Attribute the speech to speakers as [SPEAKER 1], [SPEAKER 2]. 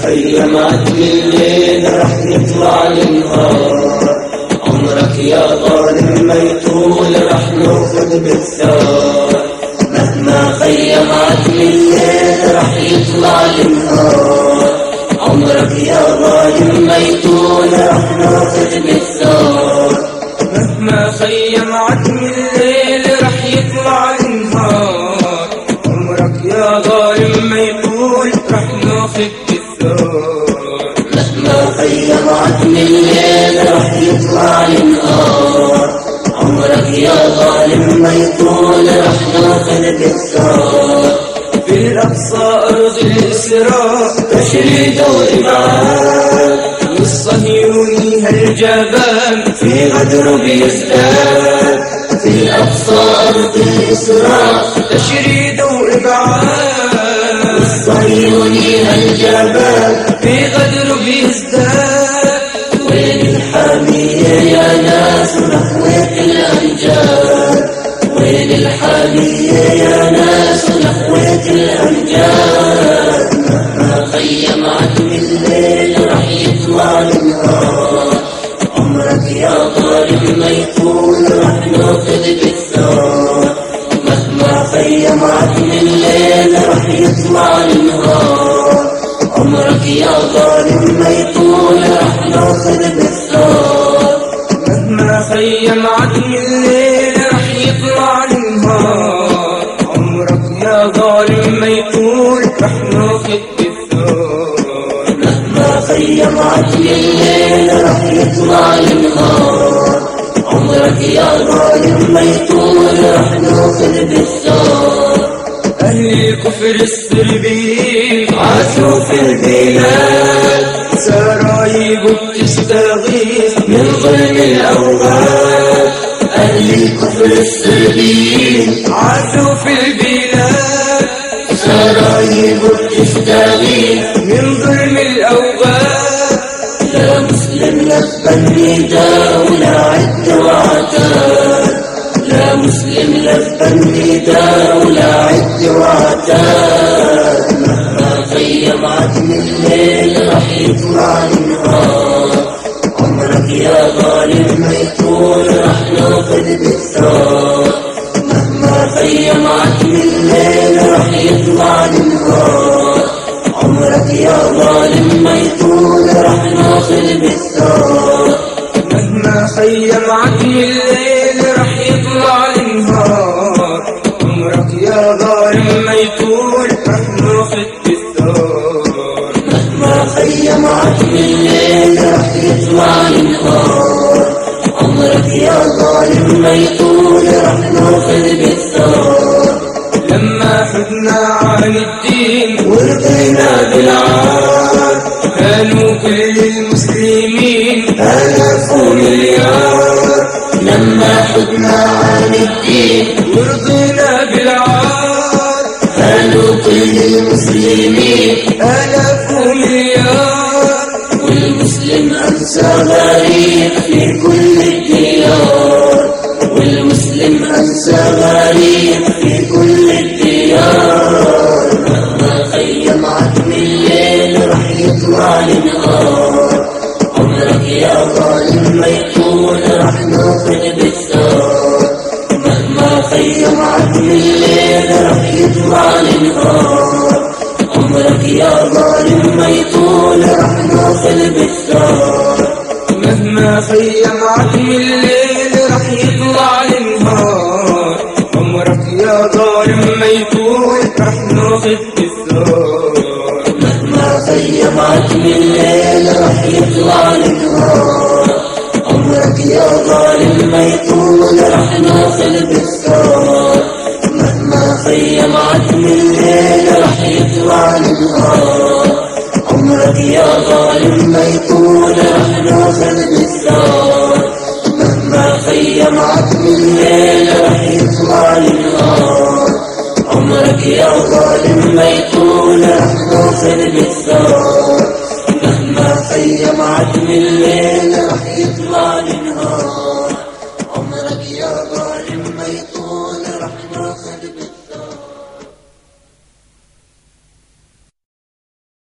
[SPEAKER 1] خيمت بالليل رح يطلع النهار. عمرك يا ظالم ما يطول رح ناخذ بالثار. مهما خيمت بالليل رح يطلع النهار. عمرك يا ظالم ما يطول رح ناخذ بالثار.
[SPEAKER 2] مهما خيمت بالليل رح يطلع النهار. عمرك يا ظالم ما يطول رح ناخذ بالثار.
[SPEAKER 1] مهما خيمت بالليل رح يطلع النهار. عمرك يا ظالم ما يطول رح ناخذ بالثار.
[SPEAKER 2] في الأقصى أرض الإسراء
[SPEAKER 1] تشريد وإبعاد
[SPEAKER 2] والصهيوني هالجبان
[SPEAKER 1] في غدر بيزداد. في الأقصى أرض الإسراء
[SPEAKER 2] تشريد وإبعاد
[SPEAKER 1] والصهيوني هالجبان
[SPEAKER 2] في غدر بيزداد.
[SPEAKER 1] وين الحامية يا ناس ونخوة الأمجاد؟ وين الحامية يا ناس ونخوة الأمجاد؟ مهما خيمت بالليل رح يطلع النهار. عمرك يا ظالم ما يطول رح ناخذ بالثار. مهما خيمت بالليل رح يطلع النهار. عمرك يا ظالم ما يطول رح ناخذ بالثار.
[SPEAKER 2] مهما خيمت بالليل رح يطلع النهار. عمرك يا ظالم ما يطول رح ناخذ بالثار.
[SPEAKER 1] مهما خيمت بالليل رح يطلع النهار. عمرك يا ظالم ما يطول رح ناخذ بالثار.
[SPEAKER 2] أهل الكفر السربيين
[SPEAKER 1] عاشوا في البلاد
[SPEAKER 2] سرايب بتستغيث
[SPEAKER 1] من ظلم الأوغاد. أهل الكفر السربيين
[SPEAKER 2] عاشوا في البلاد
[SPEAKER 1] سرايب بتستغيث
[SPEAKER 2] من ظلم الأوغاد.
[SPEAKER 1] لا مسلم لبى النداء ولا عد وعتاد. لا مسلم لبى النداء ولا عد وعتاد. مهما خيمت بالليل رح يطلع النهار. عمرك يا ظالم ما يطول رح ناخذ بالثار. مهما خيمت بالليل رح يطلع النهار. عمرك يا ظالم ما يطول رح ناخذ بالثار.
[SPEAKER 2] مهما خيمت بالليل رح يطلع النهار. عمرك يا ظالم ما يطول رح ناخذ بالثار.
[SPEAKER 1] مهما خيمت بالليل رح يطلع النهار. عمرك يا ظالم ما يطول رح ناخذ بالثار.
[SPEAKER 2] لما حدنا عن الدين
[SPEAKER 1] ورضينا بالعار
[SPEAKER 2] كانوا كل المسلمين
[SPEAKER 1] آلاف ومليار. لما حدنا عن الدين
[SPEAKER 2] ورضينا بالعار
[SPEAKER 1] كانوا كل المسلمين
[SPEAKER 2] آلاف ومليار.
[SPEAKER 1] والمسلم أنسى غريب في كل الديار. والمسلم أنسى غريب في كل الديار. مهما خيمت بالليل رح يطلع النهار. عمرك يا ظالم ما يطول رح ناخذ بالثار. مهما خيمت بالليل رح يطلع النهار. عمرك يا ظالم ما يطول رح ناخذ بالثار.
[SPEAKER 2] مهما خيمت بالليل رح يطلع النهار. عمرك يا ظالم ما يطول رح ناخذ بالثار.
[SPEAKER 1] مهما خيمت بالليل رح يطلع النهار. عمرك يا ظالم ما يطول رح ناخذ بالثار. مهما خيمت بالليل رح يطلع النهار. عمرك يا ظالم ما يطول رح ناخذ بالثار. مهما خيمت بالليل رح يطلع النهار. عمرك يا ظالم ما يطول رح ناخذ بالثار. مهما خيمت بالليل رح يطلع النهار. عمرك يا ظالم ما يطول رح ناخذ بالثار.